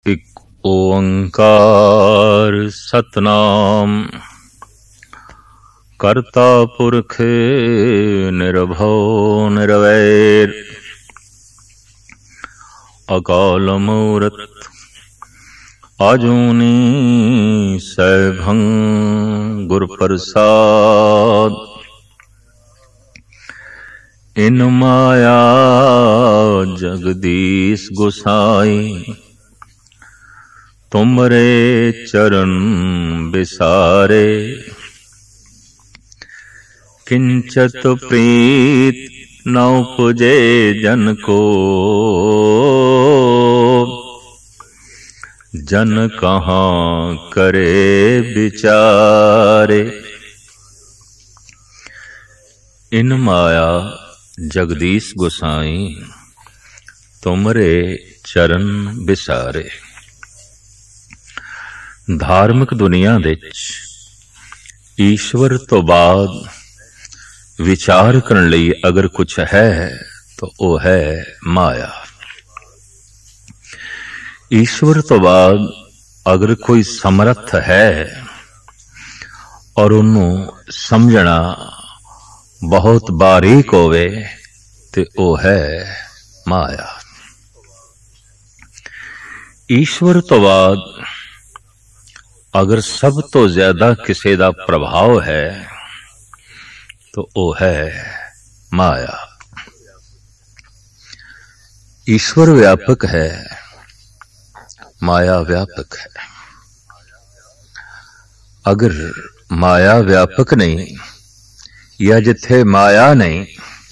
इक ओंकार सतनाम करता पुरख निर्भव निर्वैर अकाल मूरत आजूनी सैभं गुर प्रसाद। इन माया जगदीश गोसाई तुमरे चरण बिसारे। किंचत प्रीत न उपजे जन को जन कहाँ करे बिचारे। इन माया जगदीश गोसाई तुमरे चरण बिसारे। धार्मिक दुनिया विच ईश्वर तो बाद विचार करने लई अगर कुछ है तो वो है माया। ईश्वर तो बाद अगर कोई समर्थ है और उन्होंने समझना बहुत बारीक होवे ते वो है माया। ईश्वर तो बाद अगर सब तो ज्यादा किसी का प्रभाव है तो वो है माया। ईश्वर व्यापक है, माया व्यापक है। अगर माया व्यापक नहीं या जिथे माया नहीं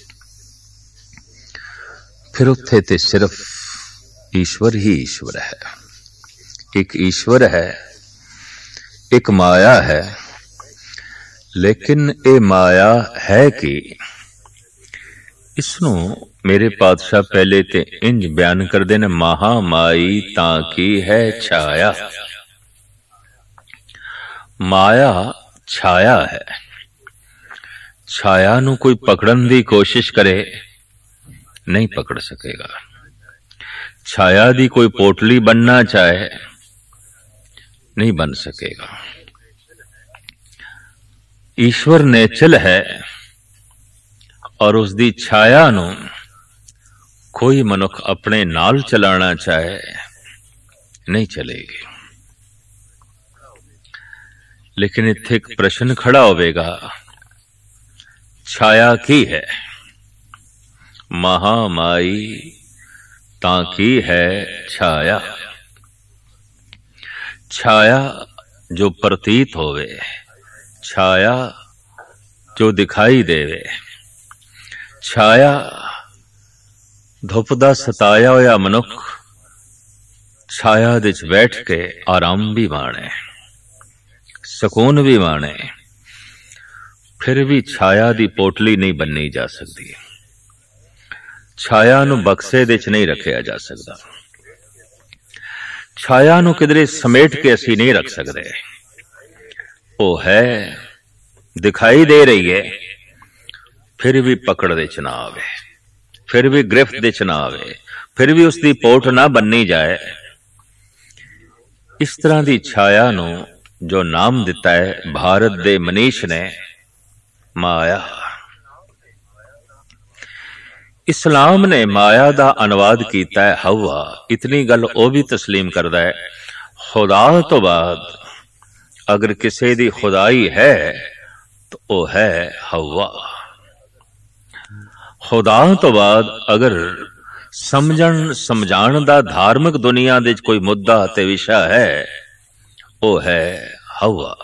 फिर उत्थे ते सिर्फ ईश्वर ही ईश्वर है। एक ईश्वर है, एक माया है, लेकिन ये माया है कि इसनों मेरे पातशाह पहले ते इंज बयान कर देने, महामाई ताकी है छाया। माया छाया है। छाया नू कोई पकड़न दी कोशिश करे नहीं पकड़ सकेगा। छाया दी कोई पोटली बनना चाहे नहीं बन सकेगा। ईश्वर नेचल है और उसकी छाया नू कोई मनुख अपने नाल चलाना चाहे नहीं चलेगी। लेकिन इत्थे एक प्रश्न खड़ा होवेगा, छाया की है? महामाई ताकी है छाया। छाया जो प्रतीत होवे, छाया जो दिखाई देवे, छाया धुप दा सताया होया मनुख छाया विच बैठ के आराम भी माणे, सुकून भी माणे, फिर भी छाया दी पोटली नहीं बननी जा सकती। छाया नू बक्से विच नहीं रखिया जा सकता। छाया नू किधरे समेट के असी नहीं रख सकते। वो है, दिखाई दे रही है, फिर भी पकड़ दे च ना आवे, फिर भी गिरफ्त दे च ना आवे, फिर भी उसकी पोट ना बननी जाए। इस तरह की छाया नू जो नाम दिता है भारत दे मनीष ने माया। इस्लाम ने माया दा अनुवाद कीता है हवा। इतनी गल ओ भी तस्लीम करदा है, खुदा तो बाद अगर किसी दी खुदाई है तो वो है हवा। खुदा तो बाद अगर समझण समझाण दा धार्मिक दुनिया दे कोई मुद्दा ते विषय है वो है हवा।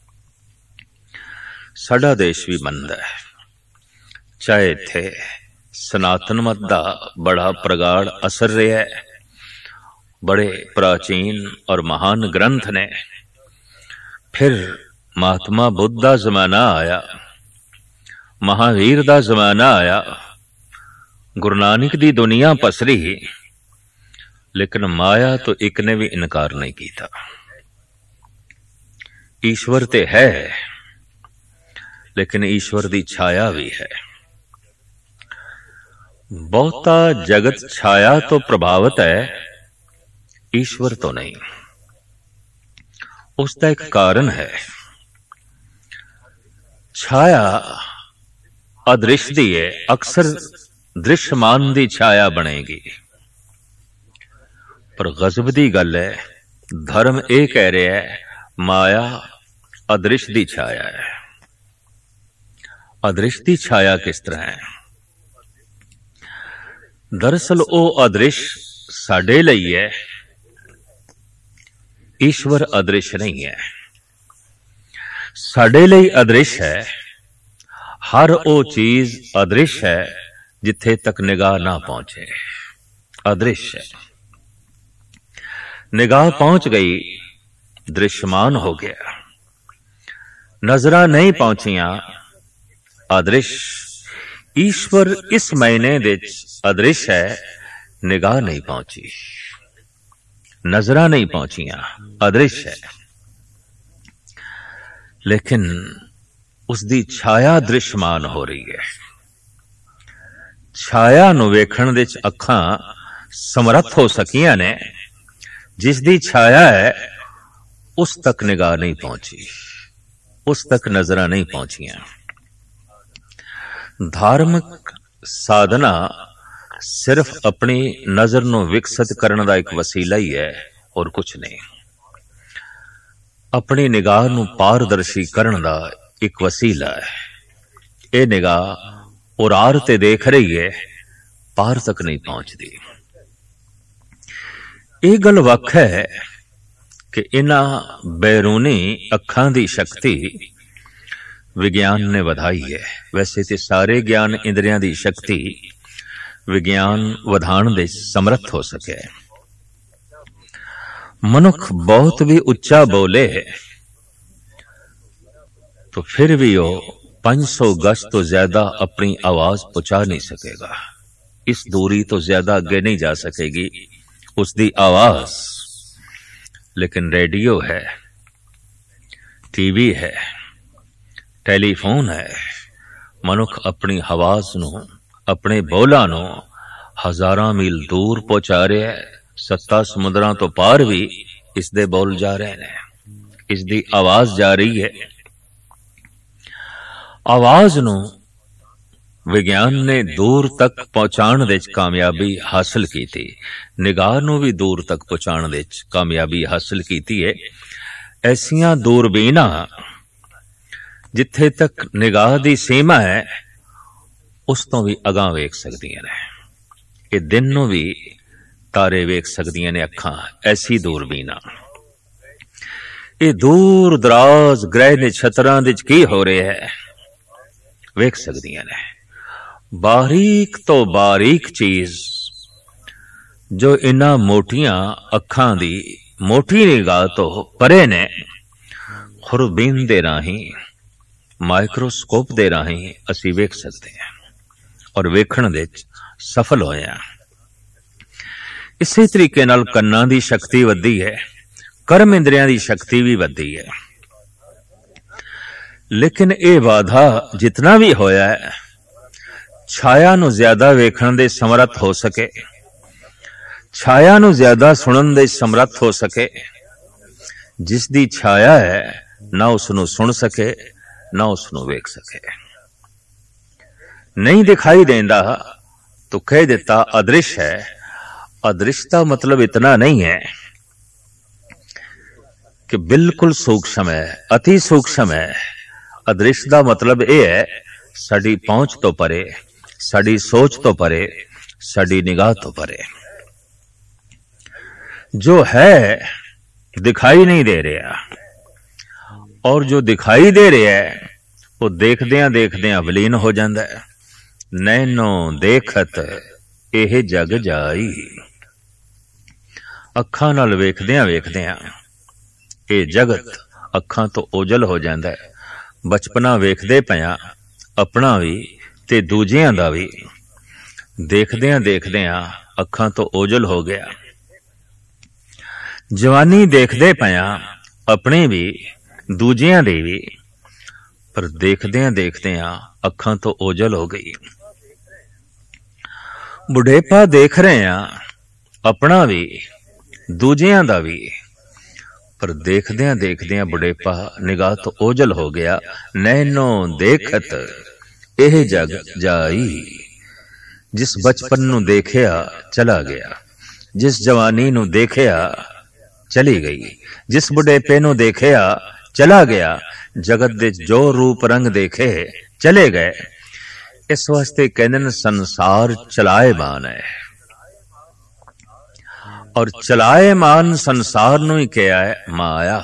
साडा देश भी मनदा है, चाहे इत्थे सनातन मत दा बड़ा प्रगाढ़ असर रहा है। बड़े प्राचीन और महान ग्रंथ ने, फिर महात्मा बुद्ध दा जमाना आया, महावीर दा जमाना आया, गुरु नानक दी दुनिया पसरी, लेकिन माया तो एक ने भी इनकार नहीं किया। ईश्वर ते है, लेकिन ईश्वर दी छाया भी है। बहुता जगत छाया तो प्रभावित है, ईश्वर तो नहीं। उसका एक कारण है। छाया अदृश्य दी है, अक्सर दृश्यमान दी छाया बनेगी। पर गजब दी गल है, धर्म यह कह रहा है माया अदृश्य दी छाया है। अदृश्य दी छाया किस तरह है? दरअसल वो अदृश्य साडे लई है, ईश्वर अदृश्य नहीं है। साडे लई अदृश्य है, हर वो चीज अदृश्य है जिथे तक निगाह ना पहुंचे। अदृश्य है, निगाह पहुंच गई, दृश्यमान हो गया। नजरा नहीं पहुंचियां, अदृश्य। ईश्वर इस महीने दे अदृश्य है, निगाह नहीं पहुंची, नजरा नहीं पहुंचियां, अदृश्य है। लेकिन उसकी छाया दृश्यमान हो रही है। छाया नूं वेखण दे अखां समर्थ हो सकियां ने, जिसदी छाया है उस तक निगाह नहीं पहुंची, उस तक नजरा नहीं पहुंचियां। धार्मिक साधना सिर्फ अपनी नजर नूं विकसित करने का एक वसीला ही है और कुछ नहीं। अपनी निगाह नूं पारदर्शी करने का एक वसीला है। यह निगाह और आर ते देख रही है, पार तक नहीं पहुंचती। यह गल वख है कि इन्हां बैरूनी अखां दी शक्ति विज्ञान ने वधाई है। वैसे तो सारे ज्ञान इंद्रियां दी शक्ति विज्ञान वधाण दे समर्थ हो सके। मनुख बहुत भी उच्चा बोले तो फिर भी वो 500 गज तो ज्यादा अपनी आवाज पहुंचा नहीं सकेगा। इस दूरी तो ज्यादा आगे नहीं जा सकेगी उसकी आवाज। लेकिन रेडियो है, टीवी है, टेलीफोन है, मनुख अपनी आवाज नूं, अपने बोलां नूं हजारां मील दूर पहुंचा रहा है। 7 समुद्रां तो पार भी इसदे बोल जा रहे हैं, इसदी आवाज जा रही है। आवाज नूं विज्ञान ने दूर तक पहुंचाण दे कामयाबी हासिल की थी। निगाह नूं भी दूर तक पहुंचाण दे कामयाबी हासिल की है। ऐसियां दूरबीनां जिथे तक निगाह दी सीमा है उस तो भी अगां वेख सकदियां ने। ये दिन नूं भी तारे वेख सकदियां ने अखां। ऐसी दूरबीनां ये दूर दराज ग्रह नक्षत्रां दे की हो रहा है वेख सकदियां ने। बारीक तो बारीक चीज जो इन्हां मोटियां अखां दी मोटी निगाह तो परे ने, खुरबीन दे राही, माइक्रोस्कोप दे राही असी वेख सकते हैं और वेखण दे सफल होए हैं। इसी तरीके नाल कन्नां दी शक्ति वधी है, कर्म इंद्रियां दी शक्ति भी वधी है। लेकिन यह वाधा जितना भी होया है, छाया नूं ज्यादा वेखण दे समर्थ हो सके, छाया नूं ज्यादा सुनन दे समर्थ हो सके। जिसदी छाया है ना उसनूं सुन सके ना उसनूं वेख सके। नहीं दिखाई देंदा तो कह देता अदृश्य है। अदृश्य का मतलब इतना नहीं है कि बिल्कुल सूक्ष्म है, अति सूक्ष्म है। अदृश्य का मतलब यह है साडी पहुंच तो परे, साडी सोच तो परे, साडी निगाह तो परे। जो है दिखाई नहीं दे रहा, और जो दिखाई दे रहा है वो देखदियां देखदियां विलीन हो जाता है। नैनो देखत एह जग जाई। अखां नाल वेखदियां वेखदियां ये जगत अखां तो ओझल हो जाता है। बचपना वेखदे पिया अपना भी ते दूजियां दा भी, देखदियां देखदियां अखां तो ओझल हो गया। जवानी देखदे पिया अपने भी दूजियां दे भी, पर देखदियां देखदियां अखां तो ओझल हो गई। बुढ़ेपा देख रहे हैं अपना भी ਦੂਜਿਆਂ ਦਾ ਵੀ। ਪਰ ਦੇਖਦਿਆਂ ਦੇਖਦਿਆਂ ਬੁਢੇਪਾ ਨਿਗਾਹ ਤੋਂ ਓਝਲ ਹੋ ਗਿਆ। ਨੈਣੋ ਦੇਖਤ ਇਹ ਜਗ ਜਾਈ। ਜਿਸ ਬਚਪਨ ਨੂੰ ਦੇਖਿਆ ਚਲਾ ਗਿਆ, ਜਿਸ ਜਵਾਨੀ ਨੂੰ ਦੇਖਿਆ ਚਲੀ ਗਈ, ਜਿਸ ਬੁਢੇਪੇ ਨੂੰ ਦੇਖਿਆ ਚਲਾ ਗਿਆ, ਜਗਤ ਦੇ ਜੋ ਰੂਪ ਰੰਗ ਦੇਖੇ ਚਲੇ ਗਏ। ਇਸ ਵਾਸਤੇ ਕਹਿੰਦੇ ਨੇ ਸੰਸਾਰ ਚਲਾਏਮਾਨ ਹੈ, ਔਰ ਚਲਾਏਮਾਨ ਸੰਸਾਰ ਨੂੰ ਹੀ ਕਿਹਾ ਹੈ ਮਾਇਆ।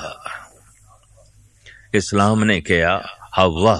ਇਸਲਾਮ ਨੇ ਕਿਹਾ ਹਵਾ।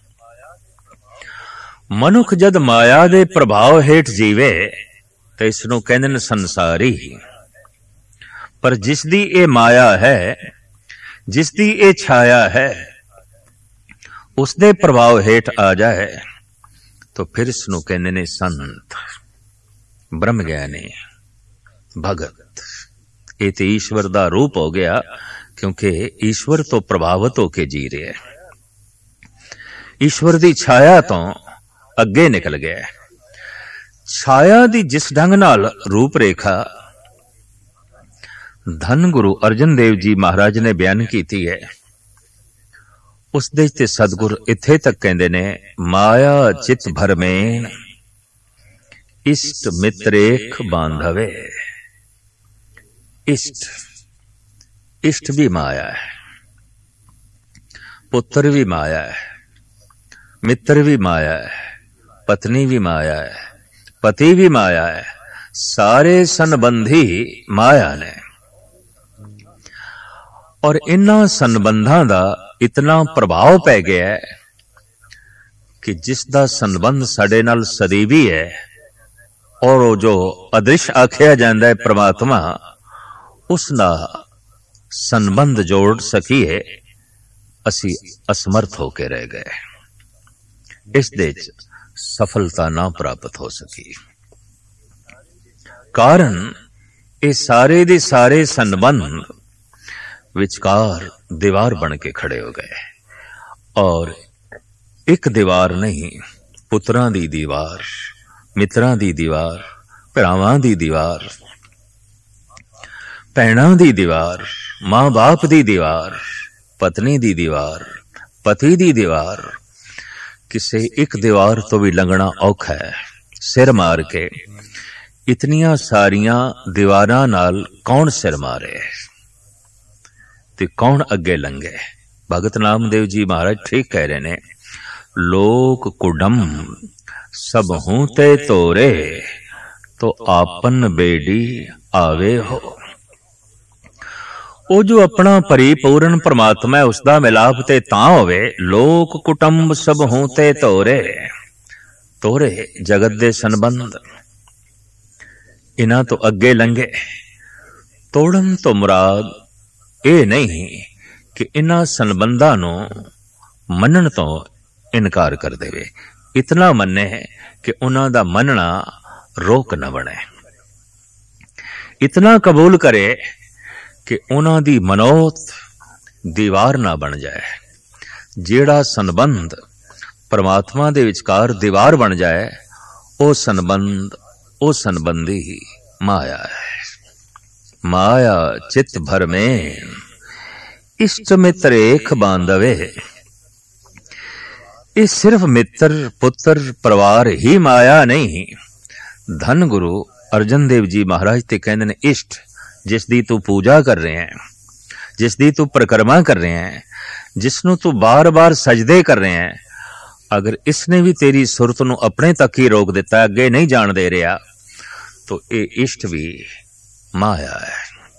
ਮਨੁੱਖ ਜਦ ਮਾਇਆ ਦੇ ਪ੍ਰਭਾਵ ਹੇਠ ਜੀਵੇ ਤੇ ਇਸ ਨੂੰ ਕਹਿੰਦੇ ਨੇ ਸੰਸਾਰੀ। ਪਰ ਜਿਸ ਦੀ ਇਹ ਮਾਇਆ ਹੈ, ਜਿਸ ਦੀ ਇਹ ਛਾਇਆ ਹੈ, ਉਸ ਦੇ ਪ੍ਰਭਾਵ ਹੇਠ ਆ ਜਾਏ तो फिर इसनू कहंदे ने संत, ब्रह्म ज्ञानी, भगत। ये तो ईश्वर दा रूप हो गया, क्योंकि ईश्वर तो प्रभावित होके जी रहे है, ईश्वर दी छाया तो अगे निकल गया। छाया दी जिस ढंग नाल रूप रेखा धन गुरु अर्जन देव जी महाराज ने बयान की है, उस दे ते सतगुर इत्थे तक कहंदे ने माया चित भर में इष्ट मित्रेख बांधवे। इष्ट, इष्ट भी माया है, पुत्र भी माया है, मित्र भी माया है, पत्नी भी माया है, पति भी माया है, सारे संबंधी माया ने। और इन्हां संबंधां दा इतना प्रभाव पै गया है कि जिसदा संबंध साडे नाल सदैवी है, और वो जो अदृश्य आख्या जाता है परमात्मा, उसदा संबंध जोड़ सकीए असी असमर्थ होके रह गए। इस दे सफलता ना प्राप्त हो सकी। कारण ये सारे दे सारे संबंध विचकार दीवार बन के खड़े हो गए। और एक दीवार नहीं, पुत्रां दी दीवार, मित्रां दी दीवार, भरावां दी दीवार, भैणां दी दीवार, मां बाप दी दीवार, पत्नी दी दीवार, पति दी दीवार। किसे एक दीवार तो भी लंघना औखा है। सिर मार के इतनियां सारियां दीवारां नाल कौन सिर मारे ते कौन अगे लंघे। भगत नामदेव जी महाराज ठीक कह रहे ने, लोक कुडम सब हूं ते तोरे, तो आपन बेडी आवे हो। वो जो अपना परिपूर्ण परमात्मा है, उसका मिलाप ते तां होवे। लोक कुटुंब सब हूं ते तोरे, तोरे जगत दे संबंध इन्हां तो अगे लंघे। तोड़न तो मुराद ਇਹ नहीं कि इन्हां संबंधां नूं मनण तो इनकार कर देवे, इतना मन्ने कि उन्हां दा मनना रोक न बने, इतना कबूल करे कि उन्हां दी मनोत दीवार ना बन जाए। जेड़ा संबंध परमात्मा दे विचकार दीवार बन जाए, ओ संबंध, ओ संबंधी माया है। माया चित भर में इष्ट मित्र एक बांधवे। ये सिर्फ मित्र पुत्र परिवार ही माया नहीं। धन गुरु अर्जन देव जी महाराज ते कहंदे ने इष्ट, जिस दी तू पूजा कर रहे हैं, जिस दी तू परिक्रमा कर रहे हैं, जिसनों तू बार बार सजदे कर रहे हैं, अगर इसने भी तेरी सुरत नूं अपने तक ही रोक दिता, अगे नहीं जान दे रहा, तो ये इष्ट भी माया है।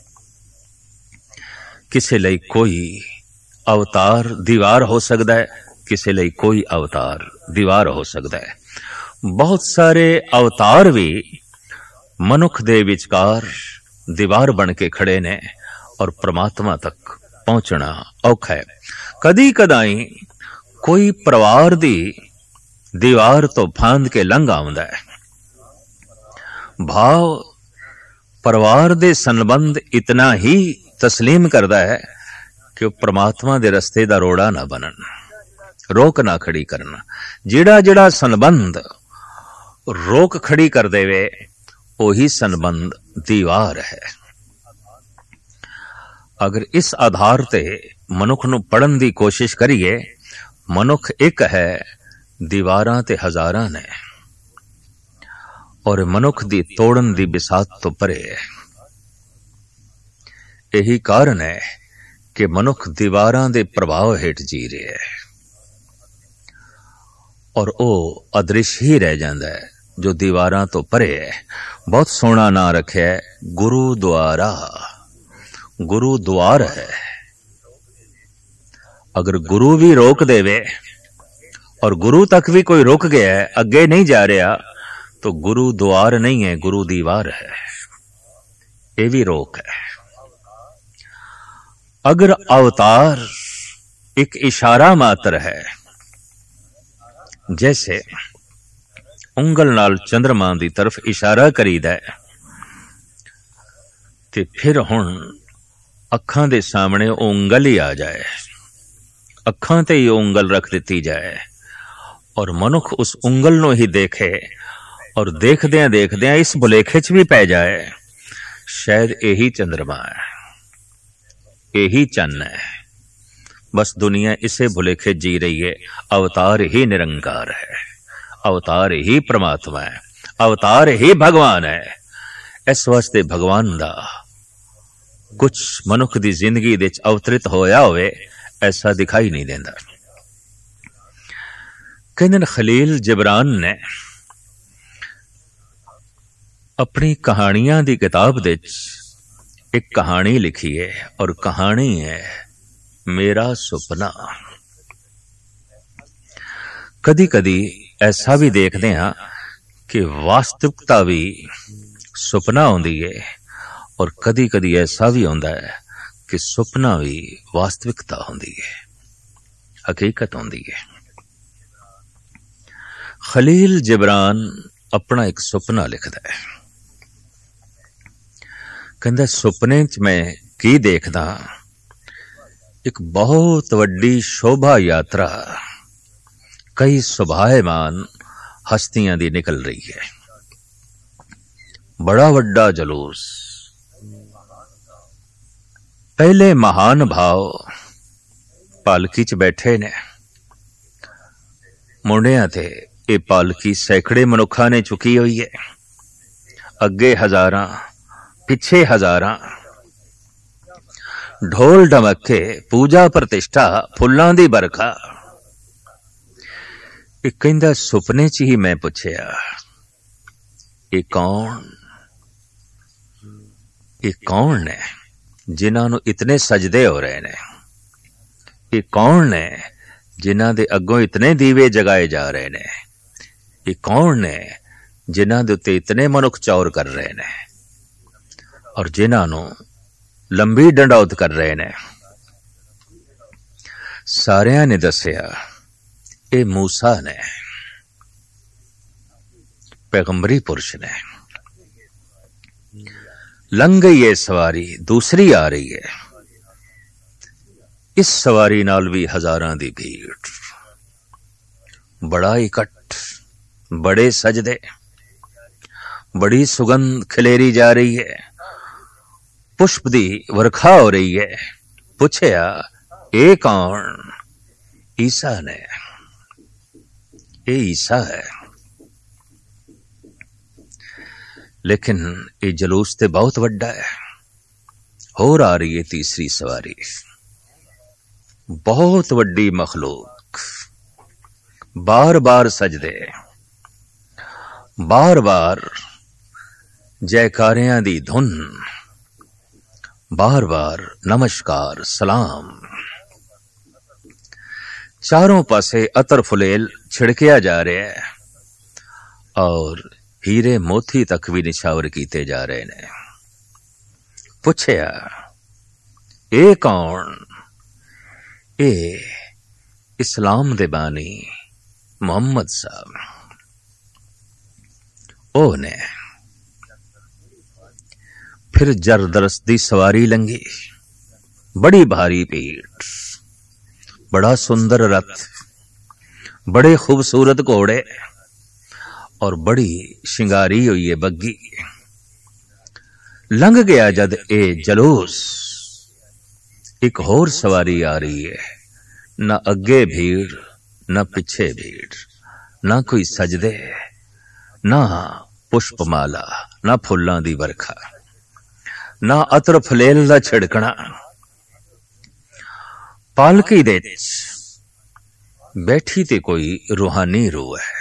किसी लई कोई अवतार दीवार हो सकता है, किसी लई कोई अवतार दीवार हो सकता है। बहुत सारे अवतार भी मनुख दे विचकार दीवार बन के खड़े ने, और परमात्मा तक पहुंचना औखा है। कदी कदाई कोई परिवार दी दीवार तो फांद के लंघ आउंदा है। भाव परिवार दे संबंध इतना ही तस्लीम करता है कि परमात्मा दे रस्ते दा रोड़ा ना बनन, रोक ना खड़ी करना। जेड़ा जेड़ा संबंध रोक खड़ी कर देवे, वही संबंध दीवार है। अगर इस आधार ते मनुख नूं पढ़न दी कोशिश करिए, मनुख एक है, दीवारां ते हजारां ने, और मनुख दी तोड़न दी बिसात तो परे है। यही कारण है कि मनुख दीवारां दे प्रभाव हेठ जी रहे है, और वो अदृश्य ही रह जाता है जो दीवारां तो परे है। बहुत सोहना नां रखिया है, गुरुद्वारा। गुरुद्वार है। अगर गुरु भी रोक देवे और गुरु तक भी कोई रुक गया है, अगे नहीं जा रहा, तो गुरु द्वार नहीं है, गुरु दीवार है। ये भी रोक है। अगर अवतार एक इशारा मात्र है, जैसे उंगल नाल चंद्रमा दी तरफ इशारा करीदा है, ते फिर हुण अखां दे सामने उंगल ही आ जाए, अखां ते ही उंगल रख दी जाए, और मनुख उस उंगल नूं ही देखे, और देखदियां देखदियां इस भुलेखे च भी पै जाए, शायद यही चंद्रमा है, यही चन्न है। बस दुनिया इसे भुलेखे जी रही है। अवतार ही निरंकार है, अवतार ही परमात्मा है, अवतार ही भगवान है। इस वास्ते भगवान दा कुछ मनुख दी जिंदगी दे अवतरित होया होवे ऐसा दिखाई नहीं देता। कहंदे खलील जिब्रान ने अपनी कहानियां दी किताब दे एक कहानी लिखी है, और कहानी है मेरा सुपना। कदी कदी ऐसा भी देखते हैं कि वास्तविकता भी सुपना होती है, और कदी कदी ऐसा भी होता है कि सुपना भी वास्तविकता होती है, हकीकत होती है। खलील जिब्रान अपना एक सुपना लिखता है। कहंदा सुपने च मैं की देखदा, एक बहुत वड्डी शोभा यात्रा कई सुभायमान हस्तियां दी निकल रही है। बड़ा वड्डा जलूस। पहले महान भाव पालकी च बैठे ने, मुंडियां ते ये पालकी सैकड़े मनुखा ने चुकी हुई है। अगे हजारां, पिछे हजारां, ढोल ढमके, पूजा प्रतिष्ठा, फुल्लां दी बरखा। एक कहंदा सुपने च ही मैं पूछया, ये कौन ने जिन्हां नूं इतने सजदे हो रहे ने? ये कौन ने जिन्हां दे अगों इतने दीवे जगाए जा रहे ने? ये कौन ने जिन्हां दे उत्ते इतने मनुख चौर कर रहे ने, और जिन्हां नूं लंबी डंडौत कर रहे ने? सारियां ने दसिया ये मूसा ने, पैगंबरी पुरुष ने। लंघ गई ये सवारी, दूसरी आ रही है। इस सवारी नाल भी हजारां दी भीड़, बड़ा इकट्ठ, बड़े सजदे, बड़ी सुगंध खिलेरी जा रही है, पुष्प दी वर्खा हो रही है। पूछया ये कौन? ईसा ने। ये ईसा है। लेकिन ये जलूस ते बहुत वड्डा है। होर आ रही है तीसरी सवारी, बहुत वड्डी मखलूक, बार बार सजदे, बार बार जयकारियां दी धुन, बार बार नमस्कार सलाम। चारों पासे अतर फुलेल छिड़किया जा रहा है, और हीरे मोती तक भी निछावर कीते जा रहे ने। पूछया ये कौन? ए इस्लाम दे बानी मोहम्मद साहब। ओ ने फिर जरदस्ती सवारी लंघी, बड़ी भारी भीड़, बड़ा सुंदर रथ, बड़े खूबसूरत घोड़े, और बड़ी शिंगारी हुई है बग्गी। लंघ गया जद ए जलूस, एक होर सवारी आ रही है, ना अगे भीड़ ना पिछे भीड़, ना कोई सजदे ना पुष्पमाला, ना फुल्लां दी बरखा, ना अतर फलेल दा छिड़कना। पालकी दे बैठी ते कोई रूहानी रूह है,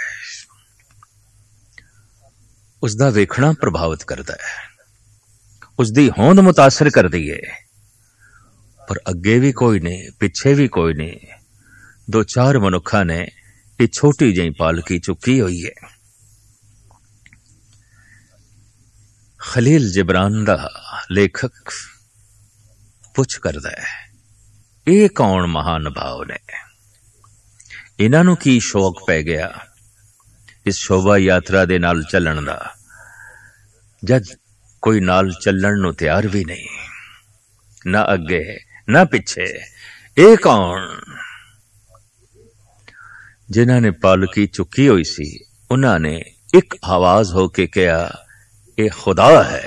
उसदा वेखना प्रभावित करता है, उसदी होंद मुतासर कर दी है। पर अगे भी कोई नहीं, पिछे भी कोई नहीं, दो चार मनुखा ने ये छोटी जी पालकी चुकी हुई है। खलील जिब्रान दा लेखक पुछ करदा है, ये कौन महान भाव ने, इन्हां नूं की शौक पै गया इस शोभा यात्रा दे नाल चलण दा, जद कोई नाल चलण नूं तैयार भी नहीं, ना अगे ना पिछे। ये कौन? जिन्हां ने पालकी चुकी हुई सी, उन्हां ने एक आवाज होके कहा, ये खुदा है।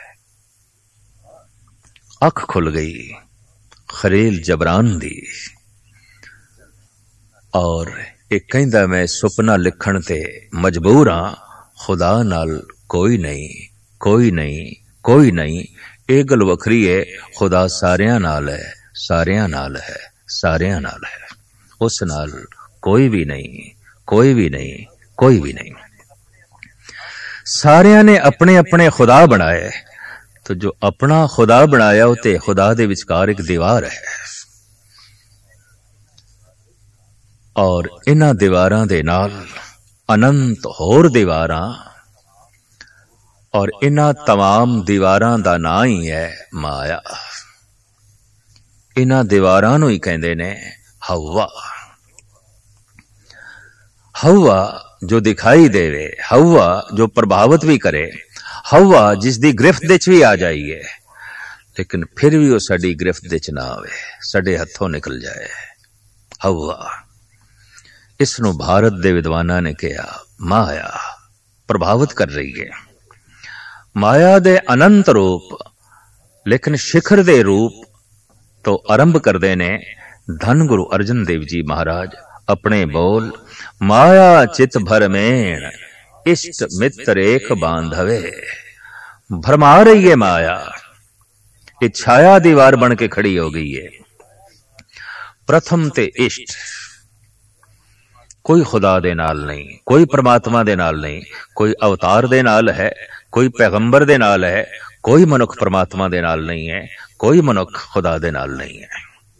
अख खुल गई खलील जिब्रान दी, और एक कहंदा मैं सुपना लिखण ते मजबूर हां, खुदा नाल कोई नहीं, कोई नहीं, कोई नहीं। ये गल वखरी है, खुदा सारियां नाल है, सारियां नाल है, सारियां नाल है, उस नाल कोई भी नहीं, कोई भी नहीं, कोई भी नहीं। सारियां ने अपने अपने खुदा बनाए, तो जो अपना खुदा बनाया उते खुदा दे विचकार एक दीवार है, और इन्हां दीवारां दे नाल अनंत होर दीवारां, और इन्हां तमाम दीवारां दा नाम ही है माया। इन्हां दीवारां नूं ही कहंदे ने हवा। हवा जो दिखाई देवे, हवा जो प्रभावित भी करे, हवा जिसदी गिरफ्त दे च भी आ जाइए, लेकिन फिर भी वो साडी गिरफ्त दे च ना आवे, साडे हथों निकल जाए। हवा, इसनूं भारत दे विद्वानां ने कहा माया प्रभावित कर रही है। माया दे अनंत रूप, लेकिन शिखर दे रूप तो आरंभ करते ने धन गुरु अर्जन देव जी महाराज अपने बोल, माया चित भरमेण इष्ट मित्र एक बांधवे। भरमा रही है माया, ये छाया दीवार बन के खड़ी हो गई है। प्रथम ते इष्ट, कोई खुदा दे नाल नहीं, कोई परमात्मा दे नाल नहीं, कोई अवतार दे नाल है, कोई पैगंबर दे नाल है, कोई मनुख परमात्मा दे नाल नहीं है, कोई मनुख खुदा दे नाल नहीं है।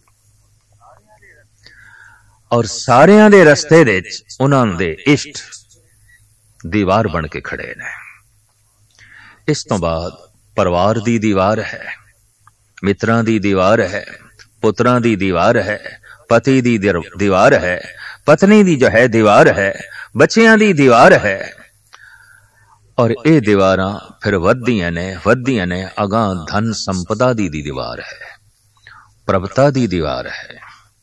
और सारियां दे रस्ते दे उन्हां दे इष्ट दीवार बन के खड़े ने। इस तो बाद परिवार दी दीवार है, मित्रां दी दीवार है, पुत्रां दी दीवार है, पति दी दीवार है, पत्नी दी जो है दीवार है, बच्चियां दी दीवार है। और ये दीवारां फिर वधियां ने अगां धन संपदा दी दीवार है, प्रभुता दी दीवार है।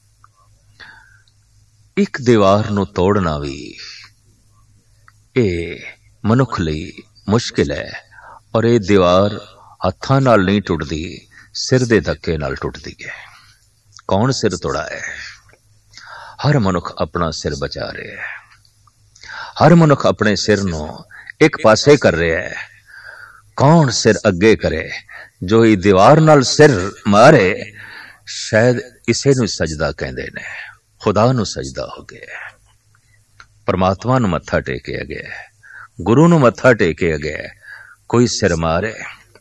एक दीवार नूं तोड़ना भी ये मनुख लई मुश्किल है, और ये दीवार हत्थां नाल नहीं टुटदी, सिर दे धक्के नाल टुटदी है। कौन सिर तोड़ा है? हर मनुख अपना सिर बचा रहे है, हर मनुख अपने सिर नूं एक पासे कर रहा है। कौन सिर अगे करे? जो ये दीवार नाल सिर मारे, शायद इसे नूं सजदा कहंदे ने, खुदा नूं सजदा हो गया, परमात्मा नूं मत्था टेकिया गया, गुरु नूं मत्था टेकिया गया। कोई सिर मारे,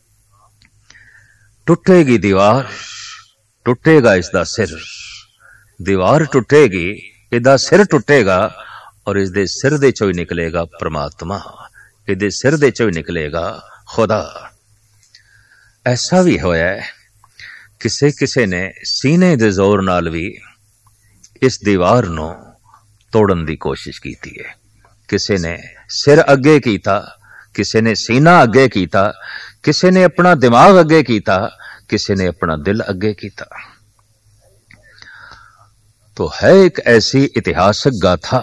टुटेगी दीवार, टुटेगा इसदा सिर, दीवार टुटेगी, इहदा सिर टुटेगा, और इसदे सिर दे चों निकलेगा परमात्मा, इहदे सिर दे चों निकलेगा खुदा। ऐसा भी होया है, किसे किसे ने सीने दे जोर नाल भी इस दीवार नूं तोड़न दी कोशिश की है। किसे ने सिर अगे कीता, किसे ने सीना अगे कीता, किसे ने अपना दिमाग अगे कीता, किसे ने अपना दिल अगे कीता। तो है एक ऐसी इतिहासक गाथा,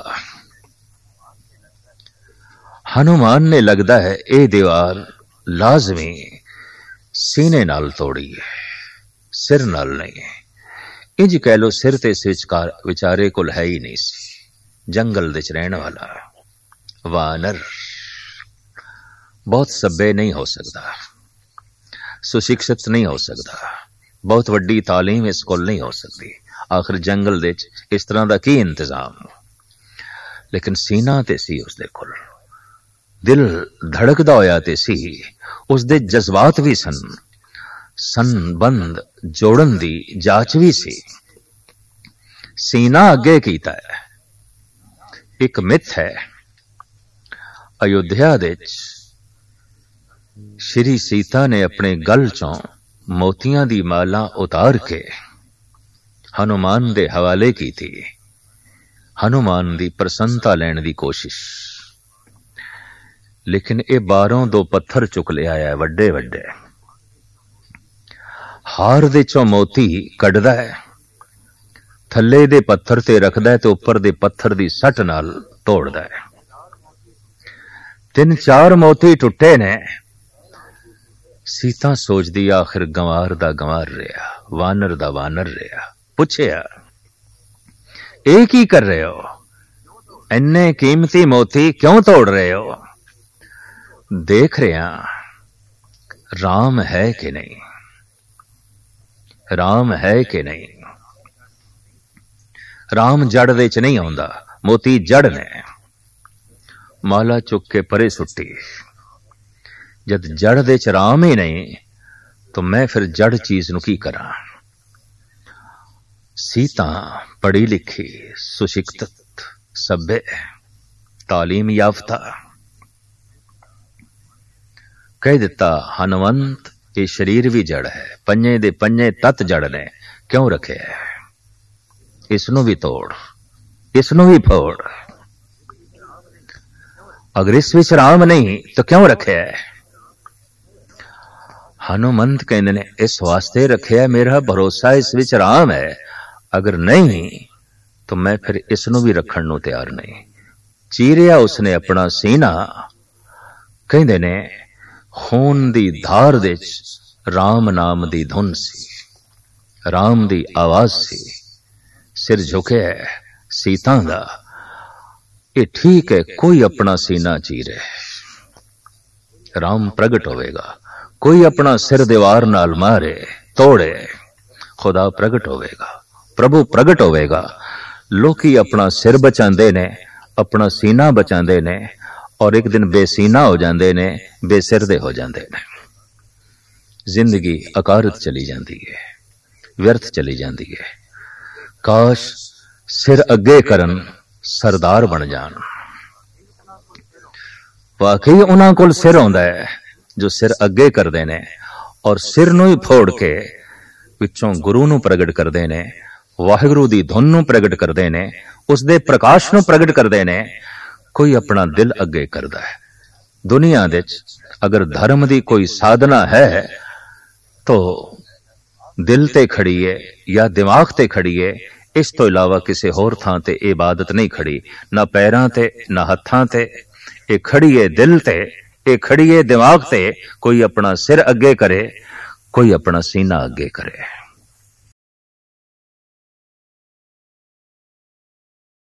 हनुमान ने लगता है ये दीवार लाजमी सीने नाल तोड़ी है, सिर नाल नहीं है। इंज कह लो सिर ते इस विचारे कोल है ही नहीं सी। जंगल दे च रहने वाला वानर बहुत सभ्य नहीं हो सकता, सुशिक्षित नहीं हो सकता, बहुत वड्डी तालीम इस कोल नहीं हो सकती। आखिर जंगल दे च इस तरह दा की इंतजाम। लेकिन सीना ते सी उसदे कोल, दिल धड़कदा होया ते सी, उसदे जज्बात भी सन, संबंध जोड़न दी जाच भी सी। सीना अगे कीता है। एक मिथ है, अयोध्या दे श्री सीता ने अपने गल चों मोतियां दी माला उतार के हनुमान दे हवाले की थी। हनुमान दी प्रसन्नता लैण दी कोशिश। लेकिन ये 12 दो पत्थर चुक ले आया है, वड्डे वड्डे। हार दे चों मोती कढ़दा है, थल्ले दे पत्थर ते रखदा है ते उपर दे पत्थर दी सट नाल तोड़दा है। 3-4 मोती टुटे ने। सीता सोचदी आखिर गंवार दा गंवार रहा, वानर दा वानर रहा। पुछया ये की कर रहे हो, इन्ने कीमती मोती क्यों तोड़ रहे हो? देख रहा राम है कि नहीं, राम है कि नहीं। राम जड़ दे च नहीं आउंदा, मोती जड़ ने। माला चुक के परे सुट्टी। जद जड़ दे च राम ही नहीं तो मैं फिर जड़ चीज नूं की करा। सीता पढ़ी लिखी, सुशिक्षित, सभ्य, तालीम याफ्ता। कह दिता हनुमंत ये शरीर भी जड़ है, पंजे दे पंजे तत जड़ ने, क्यों रखे है? इसनों भी तोड़, इसनों भी फोड़। अगर इस विच राम नहीं तो क्यों रखे है? हनुमंत कहते ने इस वास्ते रखे है, मेरा भरोसा इस विच राम है। अगर नहीं तो मैं फिर इसनों भी रखण नूं तैयार नहीं। चीरिया उसने अपना सीना। कहते ने खून दी धार दे राम नाम दी धुन सी, राम दी आवाज सी। सिर झुके है सीता दा। ये ठीक है, कोई अपना सीना चीरे, राम प्रगट होवेगा। कोई अपना सिर दीवार नाल मारे, तोड़े, खुदा प्रगट होवेगा, प्रभु प्रगट होवेगा। लोकी अपना सिर बचांदे ने, अपना सीना बचांदे ने, और एक दिन बेसीना हो जाते ने, बेसिरदे हो जाते ने। जिंदगी अकारत चली जाती है, व्यर्थ चली जाती है। काश सिर अगे करन सरदार बन जान। वाकई उन्हां कोल सिर आउंदा है जो सिर अगे करदे ने, और सिर नूं ही फोड़ के विचों गुरु नूं प्रगट करदे ने, वाहिगुरू दी धुन नूं प्रगट करदे ने, उसदे प्रकाश नूं प्रगट करदे ने। कोई अपना दिल अगे करदा है। दुनिया दे अगर धर्म दी कोई साधना है तो दिल ते खड़ी है या दिमाग ते खड़ी है। इस तो इलावा किसी होर थां ते इबादत नहीं खड़ी, ना पैरां ते ना हत्थां ते। ये खड़ी है दिल ते, ये खड़ी है दिमाग ते। कोई अपना सिर अगे करे, कोई अपना सीना अगे करे।